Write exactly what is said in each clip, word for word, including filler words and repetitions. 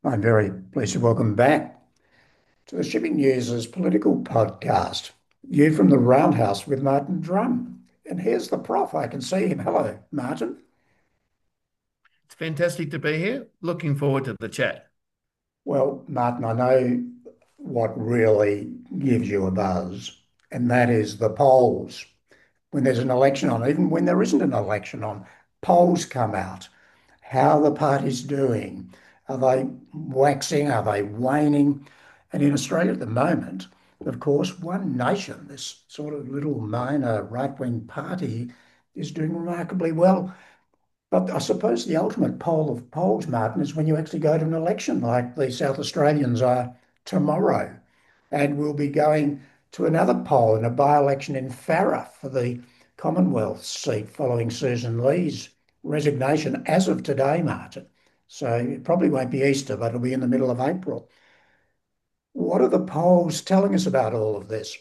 I'm very pleased to welcome back to the Shipping News' political podcast. You from the Roundhouse with Martin Drum. And here's the prof. I can see him. Hello, Martin. It's fantastic to be here. Looking forward to the chat. Well, Martin, I know what really gives you a buzz, and that is the polls. When there's an election on, even when there isn't an election on, polls come out. How are the parties doing? Are they waxing? Are they waning? And in Australia at the moment, of course, One Nation, this sort of little minor right-wing party, is doing remarkably well. But I suppose the ultimate poll of polls, Martin, is when you actually go to an election like the South Australians are tomorrow. And we'll be going to another poll in a by-election in Farrer for the Commonwealth seat following Susan Lee's resignation as of today, Martin. So it probably won't be Easter, but it'll be in the middle of April. What are the polls telling us about all of this?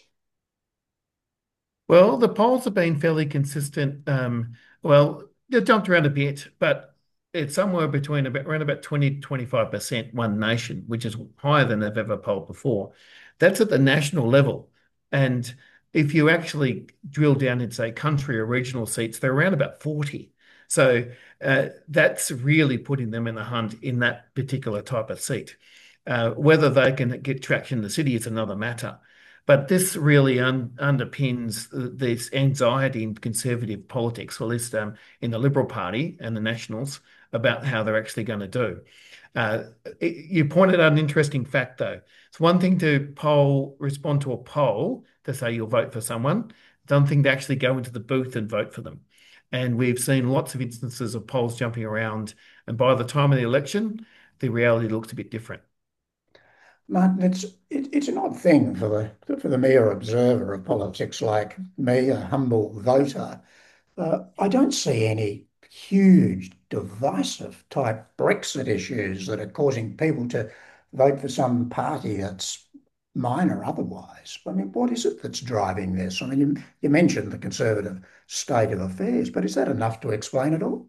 Well, the polls have been fairly consistent. Um, well, they've jumped around a bit, but it's somewhere between about around about twenty to twenty-five percent One Nation, which is higher than they've ever polled before. That's at the national level. And if you actually drill down into, say, country or regional seats, they're around about forty. So uh, that's really putting them in the hunt in that particular type of seat. Uh, whether they can get traction in the city is another matter. But this really un underpins this anxiety in conservative politics, or at least um, in the Liberal Party and the Nationals, about how they're actually going to do. Uh, it, you pointed out an interesting fact, though. It's one thing to poll, respond to a poll to say you'll vote for someone. It's another thing to actually go into the booth and vote for them. And we've seen lots of instances of polls jumping around, and by the time of the election, the reality looks a bit different. Martin, it's it, it's an odd thing for the for the mere observer of politics like me, a humble voter. Uh, I don't see any huge divisive type Brexit issues that are causing people to vote for some party that's minor otherwise. I mean, what is it that's driving this? I mean, you, you mentioned the Conservative state of affairs, but is that enough to explain it all?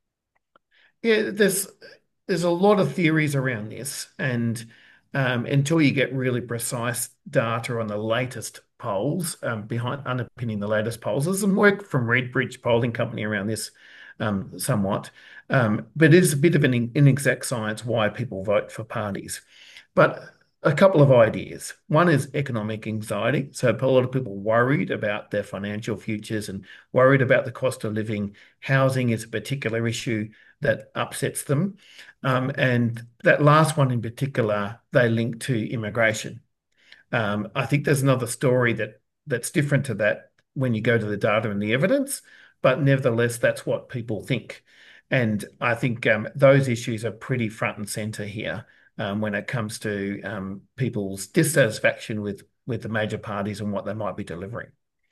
Yeah, there's there's a lot of theories around this, and um, until you get really precise data on the latest polls um, behind underpinning the latest polls, there's some work from Redbridge Polling Company around this um, somewhat, um, but it is a bit of an in- inexact science why people vote for parties. But a couple of ideas. One is economic anxiety. So a lot of people worried about their financial futures and worried about the cost of living. Housing is a particular issue that upsets them. Um, and that last one in particular, they link to immigration. Um, I think there's another story that that's different to that when you go to the data and the evidence, but nevertheless, that's what people think. And I think um, those issues are pretty front and center here um, when it comes to um, people's dissatisfaction with with the major parties and what they might be delivering.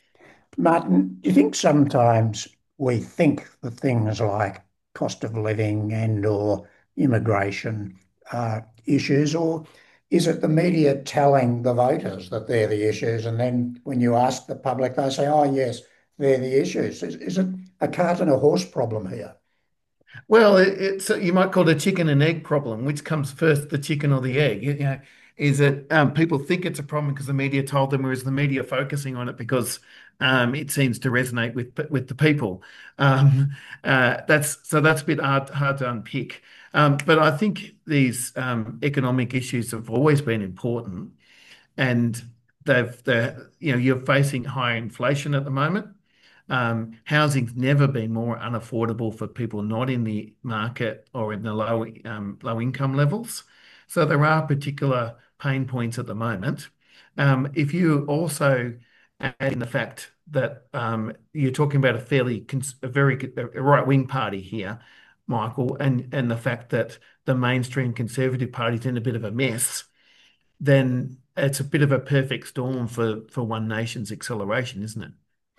Martin, do you think sometimes we think that things like cost of living and or immigration are issues, or is it the media telling the voters that they're the issues, and then when you ask the public, they say, "Oh, yes, they're the issues." Is, is it a cart and a horse problem here? Well, it, it's you might call it a chicken and egg problem. Which comes first, the chicken or the egg? You know, is it um, people think it's a problem because the media told them, or is the media focusing on it because um, it seems to resonate with with the people? Um, uh, that's so that's a bit hard hard to unpick. Um, but I think these um, economic issues have always been important, and they've they're you know you're facing higher inflation at the moment. Um, housing's never been more unaffordable for people not in the market or in the low um, low income levels. So there are particular pain points at the moment. Um, if you also add in the fact that um, you're talking about a fairly cons a very a right wing party here, Michael, and and the fact that the mainstream Conservative Party's in a bit of a mess, then it's a bit of a perfect storm for for One Nation's acceleration, isn't it?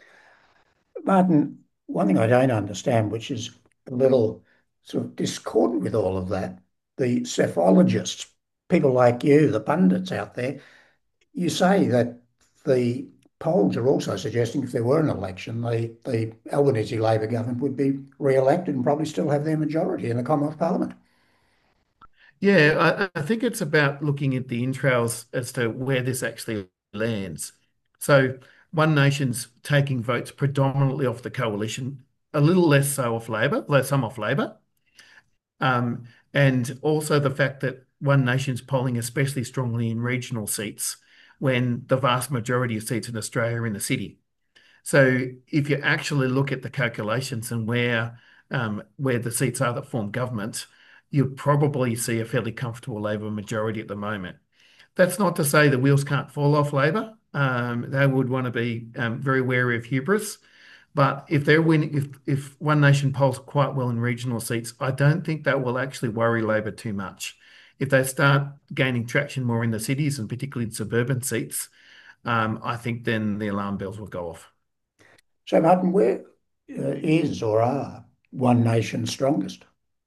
Martin, one thing I don't understand, which is a little sort of discordant with all of that, the psephologists, people like you, the pundits out there, you say that the polls are also suggesting if there were an election, the, the Albanese Labor government would be re-elected and probably still have their majority in the Commonwealth Parliament. Yeah, I, I think it's about looking at the entrails as to where this actually lands. So One Nation's taking votes predominantly off the coalition, a little less so off Labor, though some off Labor. Um, and also the fact that One Nation's polling especially strongly in regional seats when the vast majority of seats in Australia are in the city. So if you actually look at the calculations and where um, where the seats are that form government, you probably see a fairly comfortable Labor majority at the moment. That's not to say the wheels can't fall off Labor. Um, they would want to be um, very wary of hubris. But if they're winning, if if One Nation polls quite well in regional seats, I don't think that will actually worry Labor too much. If they start gaining traction more in the cities and particularly in suburban seats, um, I think then the alarm bells will go off. So, Martin, where uh, is or are One Nation strongest?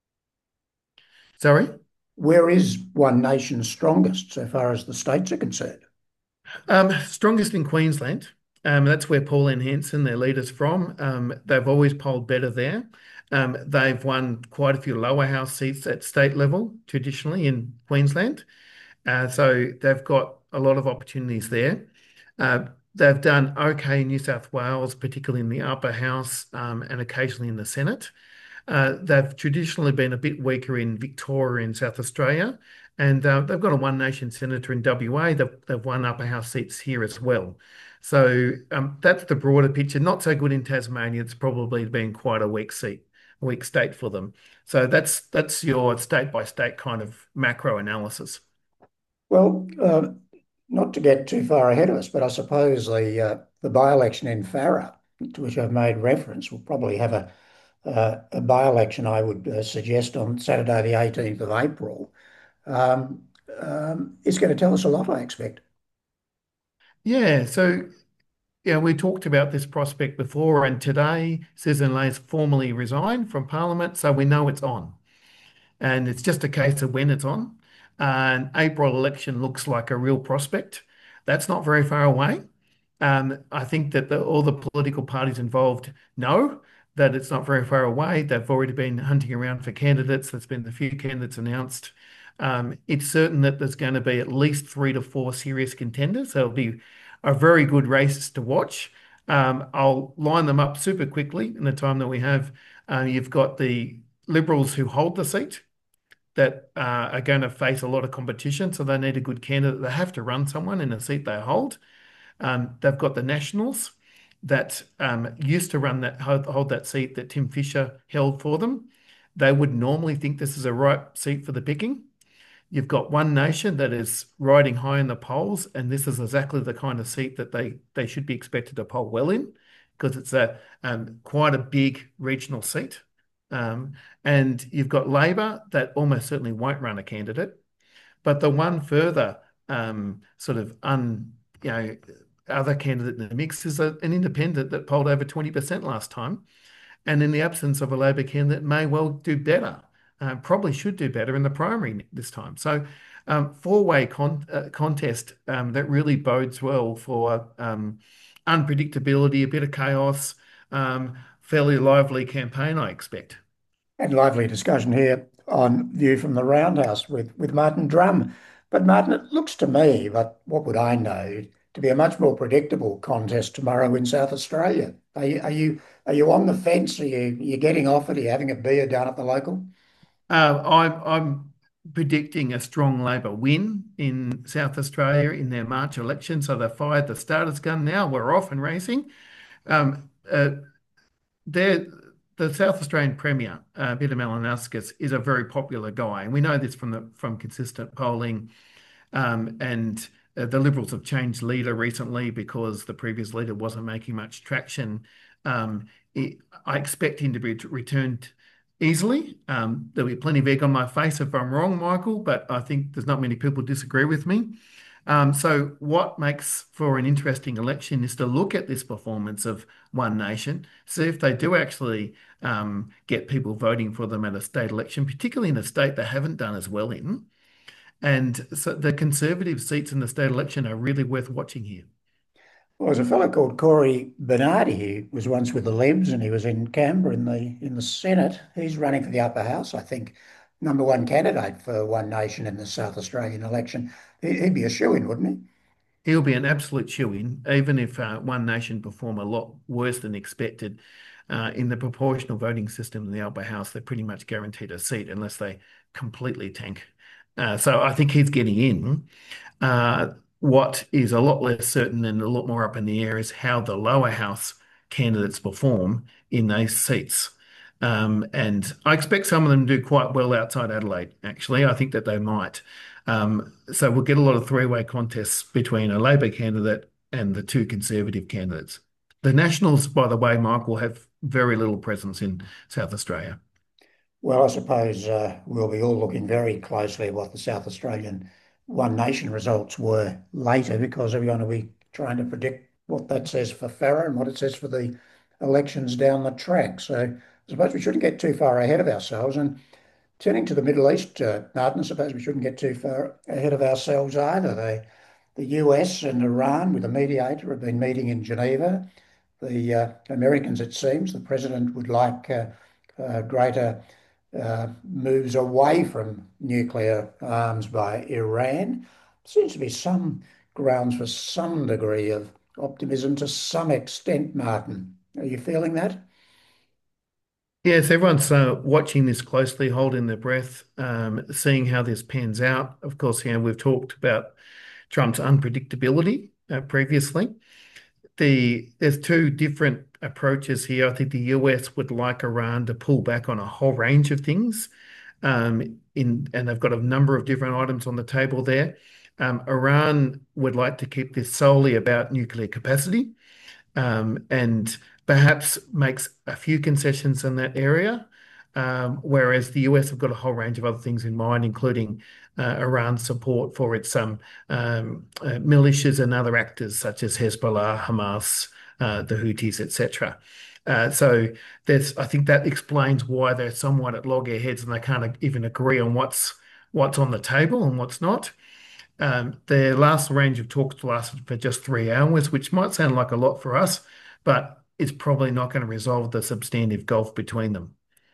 Sorry? Where is One Nation strongest so far as the states are concerned? Um, strongest in Queensland. Um, that's where Pauline Hanson, their leader's from. Um, they've always polled better there. Um, they've won quite a few lower house seats at state level traditionally in Queensland. Uh, so they've got a lot of opportunities there. Uh, they've done okay in New South Wales, particularly in the upper house um, and occasionally in the Senate. Uh, they've traditionally been a bit weaker in Victoria and South Australia, and uh, they've got a One Nation senator in W A. They've, they've won upper house seats here as well. So um, that's the broader picture. Not so good in Tasmania. It's probably been quite a weak seat, a weak state for them. So that's that's your state by state kind of macro analysis. Well, uh, not to get too far ahead of us, but I suppose the uh, the by-election in Farrer, to which I've made reference, will probably have a uh, a by-election, I would uh, suggest, on Saturday, the eighteenth of April. Um, um, it's going to tell us a lot, I expect. Yeah. So yeah, we talked about this prospect before, and today Susan Lay's formally resigned from Parliament, so we know it's on. And it's just a case of when it's on. An April election looks like a real prospect. That's not very far away. Um, I think that the, all the political parties involved know that it's not very far away. They've already been hunting around for candidates. There's been a few candidates announced. Um, it's certain that there's going to be at least three to four serious contenders. So it'll be a very good race to watch. Um, I'll line them up super quickly in the time that we have. Uh, you've got the Liberals who hold the seat that uh, are going to face a lot of competition, so they need a good candidate. They have to run someone in a seat they hold. Um, they've got the Nationals that um, used to run that hold, hold that seat that Tim Fischer held for them. They would normally think this is a right seat for the picking. You've got One Nation that is riding high in the polls, and this is exactly the kind of seat that they they should be expected to poll well in, because it's a um, quite a big regional seat. Um, and you've got Labor that almost certainly won't run a candidate, but the one further um, sort of un you know other candidate in the mix is a, an independent that polled over twenty percent last time, and in the absence of a Labor candidate, may well do better. Uh, probably should do better in the primary this time. So, um, four-way con uh, contest um, that really bodes well for um, unpredictability, a bit of chaos, um, fairly lively campaign, I expect. And lively discussion here on View from the Roundhouse with, with Martin Drum. But Martin, it looks to me, but what would I know, to be a much more predictable contest tomorrow in South Australia. Are you are you are you on the fence? Are you you getting off it? Are you having a beer down at the local? Uh, I'm, I'm predicting a strong Labor win in South Australia in their March election. So they've fired the starter's gun now. We're off and racing. Um, uh, they're, the South Australian Premier, uh, Peter Malinauskas, is a very popular guy. And we know this from the from consistent polling. Um, and uh, the Liberals have changed leader recently because the previous leader wasn't making much traction. Um, it, I expect him to be returned easily. Um, there'll be plenty of egg on my face if I'm wrong, Michael, but I think there's not many people disagree with me. Um, so, what makes for an interesting election is to look at this performance of One Nation, see if they do actually um, get people voting for them at a state election, particularly in a state they haven't done as well in. And so the Conservative seats in the state election are really worth watching here. Well, there's a fellow called Corey Bernardi who was once with the Libs and he was in Canberra in the in the Senate. He's running for the upper house, I think. number one candidate for One Nation in the South Australian election. He- He'd be a shoo-in, wouldn't he? He'll be an absolute shoo-in, even if uh, One Nation perform a lot worse than expected. Uh, in the proportional voting system in the upper house, they're pretty much guaranteed a seat unless they completely tank. Uh, so I think he's getting in. Uh, what is a lot less certain and a lot more up in the air is how the lower house candidates perform in those seats. Um, and I expect some of them to do quite well outside Adelaide, actually. I think that they might. Um, so we'll get a lot of three-way contests between a Labor candidate and the two Conservative candidates. The Nationals, by the way, Michael, have very little presence in South Australia. Well, I suppose uh, we'll be all looking very closely at what the South Australian One Nation results were later because we're going to be trying to predict what that says for Farrer and what it says for the elections down the track. So I suppose we shouldn't get too far ahead of ourselves. And turning to the Middle East, uh, Martin, I suppose we shouldn't get too far ahead of ourselves either. The, the U S and Iran, with a mediator, have been meeting in Geneva. The uh, Americans, it seems, the president would like uh, uh, greater uh, moves away from nuclear arms by Iran. Seems to be some grounds for some degree of optimism to some extent, Martin. Are you feeling that? Yes, everyone's uh, watching this closely, holding their breath, um, seeing how this pans out. Of course, you know, we've talked about Trump's unpredictability uh, previously. The there's two different approaches here. I think the U S would like Iran to pull back on a whole range of things, um, in and they've got a number of different items on the table there. Um, Iran would like to keep this solely about nuclear capacity, um, and perhaps makes a few concessions in that area. Um, whereas the U S have got a whole range of other things in mind, including uh, Iran's support for its um, um, uh, militias and other actors such as Hezbollah, Hamas, uh, the Houthis, et cetera. Uh, so there's, I think that explains why they're somewhat at loggerheads and they can't even agree on what's what's on the table and what's not. Um, their last range of talks lasted for just three hours, which might sound like a lot for us, but it's probably not going to resolve the substantive gulf between them.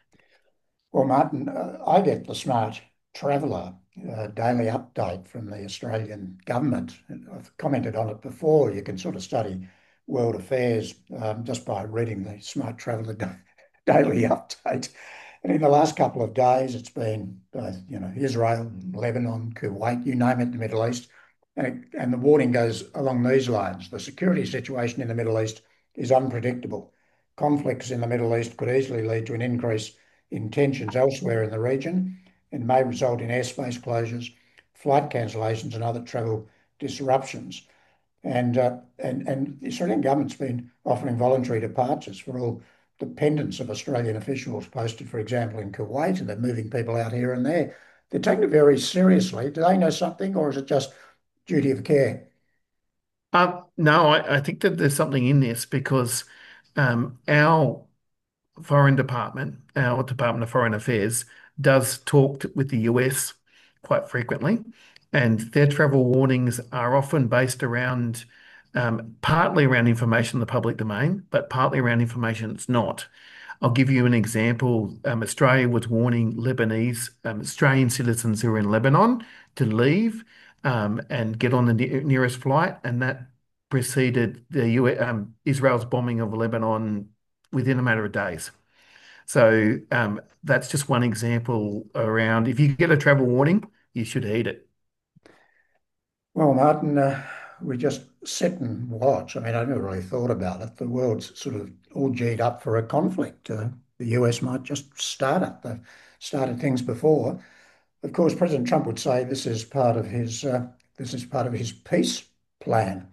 Well, Martin, uh, I get the Smart Traveller uh, daily update from the Australian government. I've commented on it before. You can sort of study world affairs um, just by reading the Smart Traveller da- daily update. And in the last couple of days, it's been, uh, you know, Israel, Lebanon, Kuwait, you name it, the Middle East. And, it, and the warning goes along these lines. The security situation in the Middle East is unpredictable. Conflicts in the Middle East could easily lead to an increase in tensions elsewhere in the region and may result in airspace closures, flight cancellations, and other travel disruptions. And, uh, and, and the Australian government's been offering voluntary departures for all dependents of Australian officials posted, for example, in Kuwait, and they're moving people out here and there. They're taking it very seriously. Do they know something, or is it just duty of care? Uh, no, I, I think that there's something in this because um, our Foreign Department, our Department of Foreign Affairs, does talk to, with the U S quite frequently, and their travel warnings are often based around um, partly around information in the public domain, but partly around information that's not. I'll give you an example. Um, Australia was warning Lebanese, um, Australian citizens who are in Lebanon to leave um, and get on the ne nearest flight, and that preceded the U S, um, Israel's bombing of Lebanon within a matter of days. So um, that's just one example around. If you get a travel warning, you should heed it. Well, Martin, uh, we just sit and watch. I mean, I never really thought about it. The world's sort of all G'd up for a conflict. Uh, the U S might just start it. They've started things before. Of course, President Trump would say this is part of his uh, this is part of his peace plan.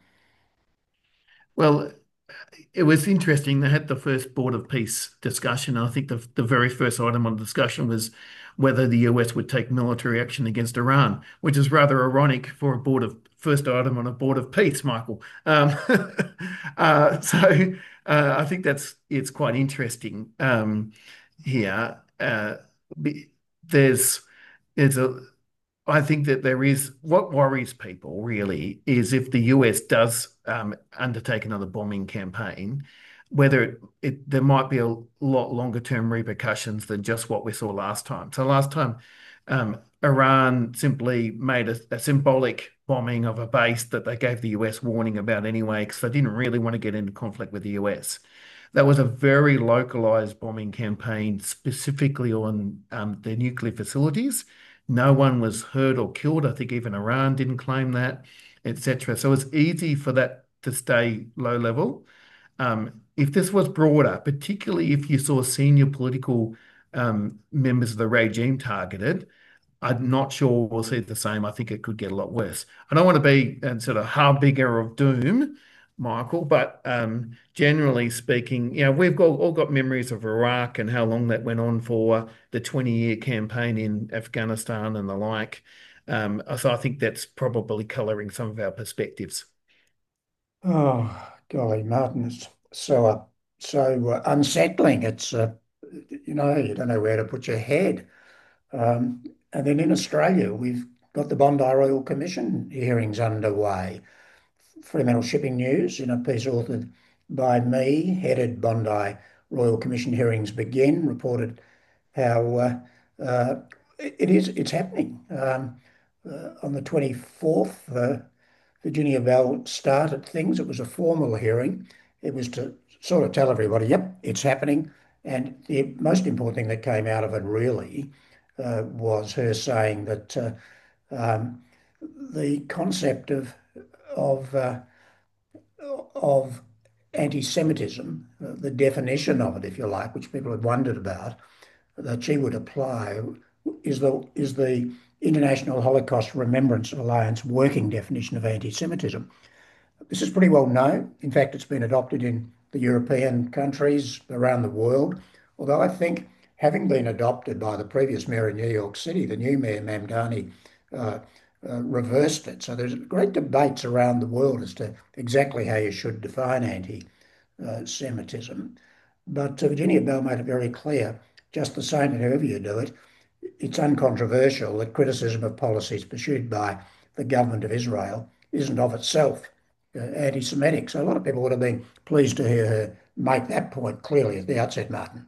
Well, it was interesting. They had the first Board of Peace discussion. I think the, the very first item on discussion was whether the U S would take military action against Iran, which is rather ironic for a board of first item on a Board of Peace, Michael. Um, uh, so uh, I think that's it's quite interesting um, here. Uh, there's there's a I think that there is what worries people really is if the U S does um, undertake another bombing campaign, whether it, it there might be a lot longer term repercussions than just what we saw last time. So last time Um, Iran simply made a, a symbolic bombing of a base that they gave the U S warning about anyway, because they didn't really want to get into conflict with the U S. That was a very localized bombing campaign specifically on um, their nuclear facilities. No one was hurt or killed. I think even Iran didn't claim that, et cetera. So it's easy for that to stay low level. Um, if this was broader, particularly if you saw senior political um, members of the regime targeted, I'm not sure we'll see the same. I think it could get a lot worse. I don't want to be a sort of harbinger of doom, Michael, but um, generally speaking, you know, we've got, all got memories of Iraq and how long that went on for, the twenty-year campaign in Afghanistan and the like. Um, so I think that's probably colouring some of our perspectives. Oh, golly, Martin, it's so uh, so uh, unsettling. It's uh, you know, you don't know where to put your head. Um, and then in Australia, we've got the Bondi Royal Commission hearings underway. Fremantle Shipping News, in a piece authored by me, headed Bondi Royal Commission hearings begin, reported how uh, uh, it is it's happening. Um, uh, on the twenty-fourth, uh, Virginia Bell started things. It was a formal hearing. It was to sort of tell everybody, yep, it's happening. And the most important thing that came out of it really uh, was her saying that uh, um, the concept of of uh, of anti-Semitism, uh, the definition of it, if you like, which people had wondered about, that she would apply, is the is the International Holocaust Remembrance Alliance working definition of anti-Semitism. This is pretty well known. In fact, it's been adopted in the European countries around the world. Although I think, having been adopted by the previous mayor of New York City, the new mayor Mamdani uh, uh, reversed it. So there's great debates around the world as to exactly how you should define anti-Semitism. But uh, Virginia Bell made it very clear, just the same, however you do it, it's uncontroversial that criticism of policies pursued by the government of Israel isn't of itself uh, anti-Semitic. So a lot of people would have been pleased to hear her make that point clearly at the outset, Martin.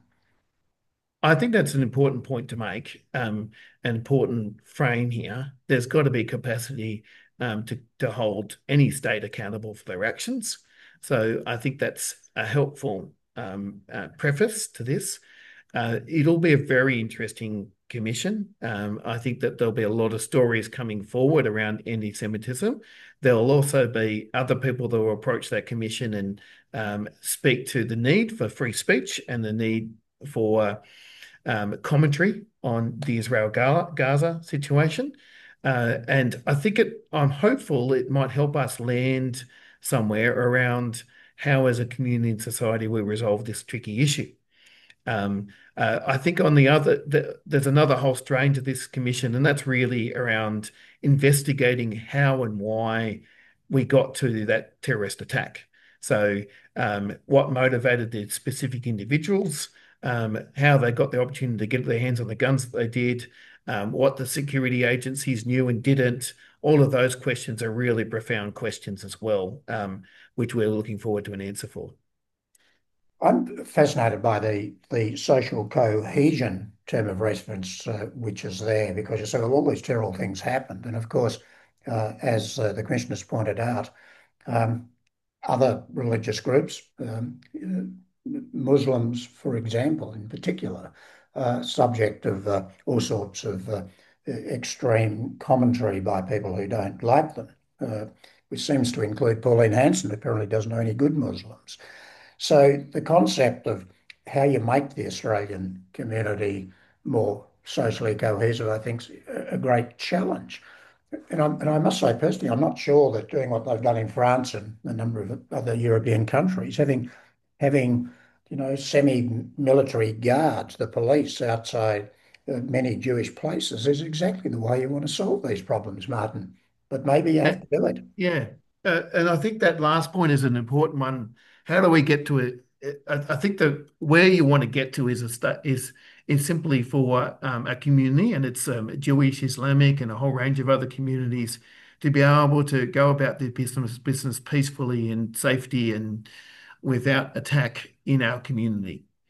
I think that's an important point to make, um, an important frame here. There's got to be capacity um, to, to hold any state accountable for their actions. So I think that's a helpful um, uh, preface to this. Uh, it'll be a very interesting commission. Um, I think that there'll be a lot of stories coming forward around anti-Semitism. There'll also be other people that will approach that commission and um, speak to the need for free speech and the need for um, commentary on the Israel-Gaza situation. Uh, and I think it, I'm hopeful it might help us land somewhere around how, as a community and society, we resolve this tricky issue. Um, uh, I think on the other, the, there's another whole strain to this commission, and that's really around investigating how and why we got to that terrorist attack. So, um, what motivated the specific individuals, um, how they got the opportunity to get their hands on the guns that they did, um, what the security agencies knew and didn't. All of those questions are really profound questions as well, um, which we're looking forward to an answer for. I'm fascinated by the the social cohesion term of reference, uh, which is there, because you say, well, all these terrible things happened. And of course, uh, as uh, the commissioners pointed out, um, other religious groups, um, Muslims, for example, in particular, uh, subject of uh, all sorts of uh, extreme commentary by people who don't like them, uh, which seems to include Pauline Hanson, who apparently doesn't know any good Muslims. So the concept of how you make the Australian community more socially cohesive, I think, is a great challenge. And, I'm, and I must say personally, I'm not sure that doing what they've done in France and a number of other European countries, having having you know semi-military guards, the police outside uh, many Jewish places, is exactly the way you want to solve these problems, Martin. But maybe you have to do it. Yeah. Uh, and I think that last point is an important one. How do we get to it? I, I think that where you want to get to is a sta is is simply for um, a community, and it's um, Jewish, Islamic, and a whole range of other communities to be able to go about their business business peacefully and safety and without attack in our community.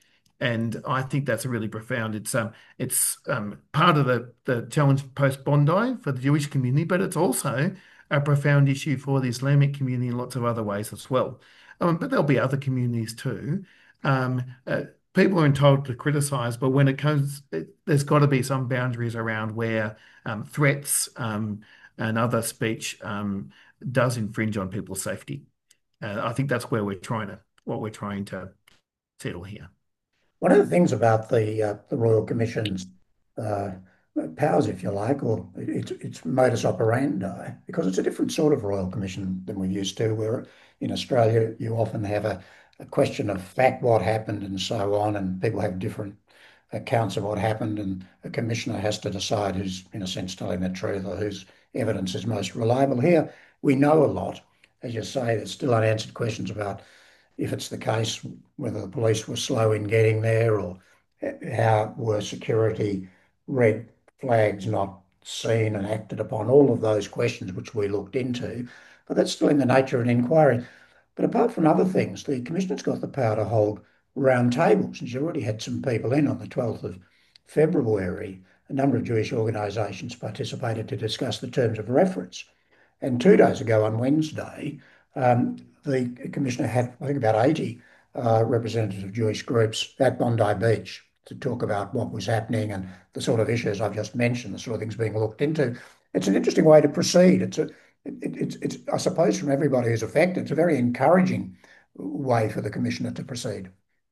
And I think that's a really profound. It's um, it's um, part of the the challenge post Bondi for the Jewish community, but it's also a profound issue for the Islamic community in lots of other ways as well. Um, but there'll be other communities too. Um, uh, People are entitled to criticise, but when it comes, it, there's got to be some boundaries around where um, threats um, and other speech um, does infringe on people's safety. Uh, I think that's where we're trying to, what we're trying to settle here. One of the things about the uh, the Royal Commission's uh, powers, if you like, or its its modus operandi, because it's a different sort of Royal Commission than we're used to. Where in Australia you often have a, a question of fact, what happened, and so on, and people have different accounts of what happened, and a commissioner has to decide who's, in a sense, telling the truth or whose evidence is most reliable. Here, we know a lot. As you say, there's still unanswered questions about if it's the case, whether the police were slow in getting there or how were security red flags not seen and acted upon, all of those questions which we looked into. But that's still in the nature of an inquiry. But apart from other things, the Commissioner's got the power to hold round tables, and she already had some people in on the twelfth of February. A number of Jewish organisations participated to discuss the terms of reference. And two days ago on Wednesday, um, the Commissioner had, I think, about eighty uh, representatives of Jewish groups at Bondi Beach to talk about what was happening and the sort of issues I've just mentioned, the sort of things being looked into. It's an interesting way to proceed. It's a, it, it's, it's, I suppose, from everybody who's affected, it's a very encouraging way for the Commissioner to proceed.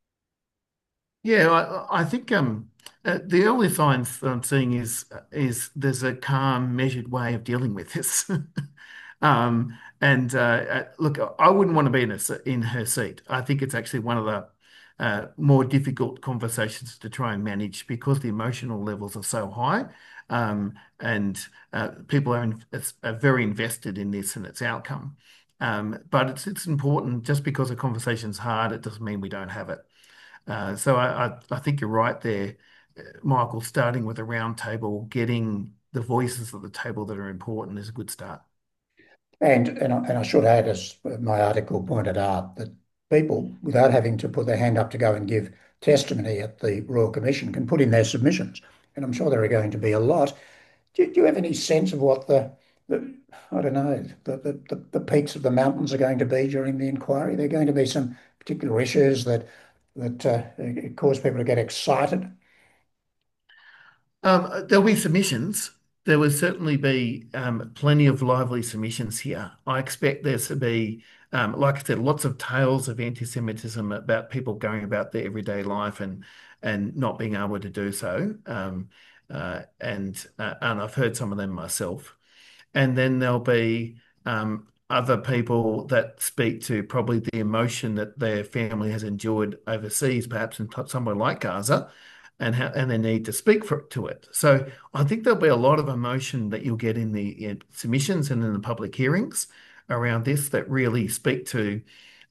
Yeah, I, I think um, uh, the early signs that I'm seeing is is there's a calm, measured way of dealing with this. Um, and uh, uh, look, I wouldn't want to be in a, in her seat. I think it's actually one of the uh, more difficult conversations to try and manage because the emotional levels are so high, um, and uh, people are, in, are very invested in this and its outcome. Um, but it's it's important. Just because a conversation's hard, it doesn't mean we don't have it. Uh, so I, I, I think you're right there, uh, Michael. Starting with a round table, getting the voices at the table that are important is a good start. And, and, I, and I should add, as my article pointed out, that people, without having to put their hand up to go and give testimony at the Royal Commission, can put in their submissions. And I'm sure there are going to be a lot. Do, do you have any sense of what the, the I don't know, the, the, the, the peaks of the mountains are going to be during the inquiry? There are going to be some particular issues that that uh, cause people to get excited. Um, there'll be submissions. There will certainly be um, plenty of lively submissions here. I expect there to be, um, like I said, lots of tales of anti-Semitism about people going about their everyday life and and not being able to do so. Um, uh, and uh, and I've heard some of them myself. And then there'll be um, other people that speak to probably the emotion that their family has endured overseas, perhaps in somewhere like Gaza, and how and they need to speak for to it. So I think there'll be a lot of emotion that you'll get in the in submissions and in the public hearings around this that really speak to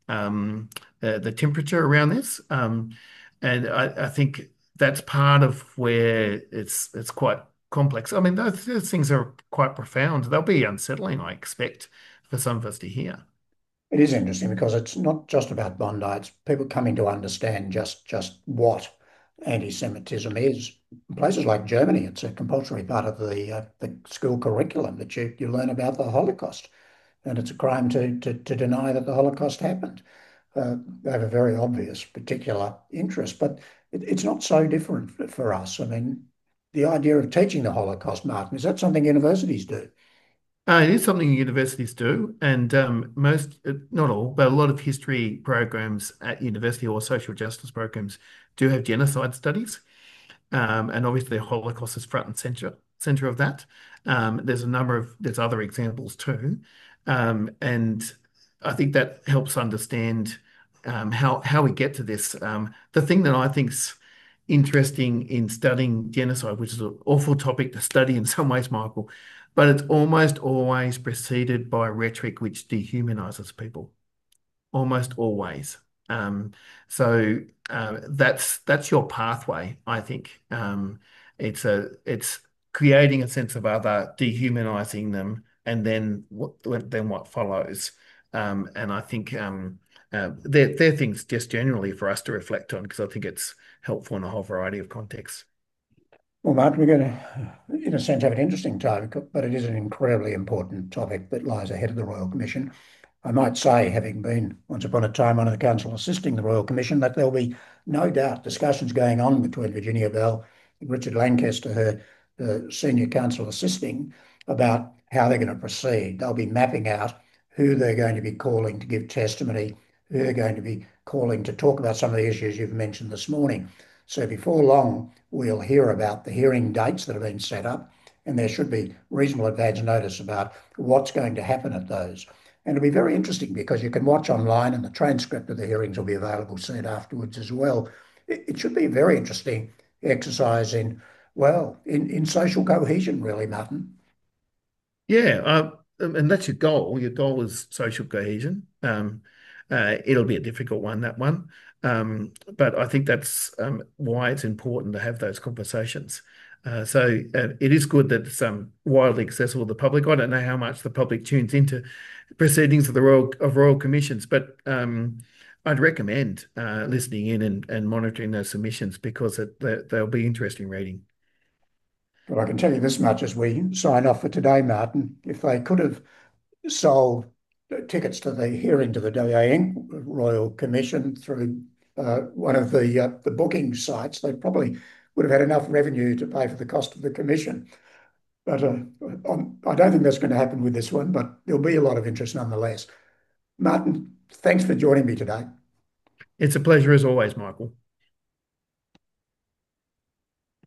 um, uh, the temperature around this. Um, and I, I think that's part of where it's it's quite complex. I mean, those, those things are quite profound. They'll be unsettling, I expect, for some of us to hear. It is interesting because it's not just about Bondi, it's people coming to understand just just what anti-Semitism is. In places like Germany, it's a compulsory part of the uh, the school curriculum that you, you learn about the Holocaust. And it's a crime to, to, to deny that the Holocaust happened. Uh, they have a very obvious particular interest, but it, it's not so different for, for us. I mean, the idea of teaching the Holocaust, Martin, is that something universities do? Uh, it is something universities do, and um, most, uh, not all, but a lot of history programs at university or social justice programs do have genocide studies. Um, and obviously the Holocaust is front and center center of that. Um, there's a number of there's other examples too, um, and I think that helps understand um, how how we get to this. Um, the thing that I think's interesting in studying genocide, which is an awful topic to study in some ways, Michael, but it's almost always preceded by rhetoric which dehumanizes people almost always. Um, so uh, that's that's your pathway, I think. Um, it's a it's creating a sense of other, dehumanizing them, and then what then what follows. Um, and I think um, uh, they're they're things just generally for us to reflect on because I think it's helpful in a whole variety of contexts. Well, Martin, we're going to, in a sense, have an interesting topic, but it is an incredibly important topic that lies ahead of the Royal Commission. I might say, having been once upon a time one of the council assisting the Royal Commission, that there'll be no doubt discussions going on between Virginia Bell and Richard Lancaster, her the senior council assisting, about how they're going to proceed. They'll be mapping out who they're going to be calling to give testimony, who they're going to be calling to talk about some of the issues you've mentioned this morning. So before long, we'll hear about the hearing dates that have been set up, and there should be reasonable advance notice about what's going to happen at those. And it'll be very interesting because you can watch online and the transcript of the hearings will be available soon afterwards as well. It, it should be a very interesting exercise in, well, in, in social cohesion, really, Martin. Yeah, uh, um, and that's your goal. Your goal is social cohesion. Um, uh, it'll be a difficult one, that one. Um, but I think that's um, why it's important to have those conversations. Uh, so uh, it is good that it's um, widely accessible to the public. I don't know how much the public tunes into proceedings of the Royal of Royal Commissions, but um, I'd recommend uh, listening in and, and monitoring those submissions because it, they, they'll be interesting reading. But I can tell you this much as we sign off for today, Martin. If they could have sold tickets to the hearing to the W A N Royal Commission through uh, one of the uh, the booking sites, they probably would have had enough revenue to pay for the cost of the commission. But uh, I'm, I don't think that's going to happen with this one, but there'll be a lot of interest nonetheless. Martin, thanks for joining me today. It's a pleasure as always, Michael.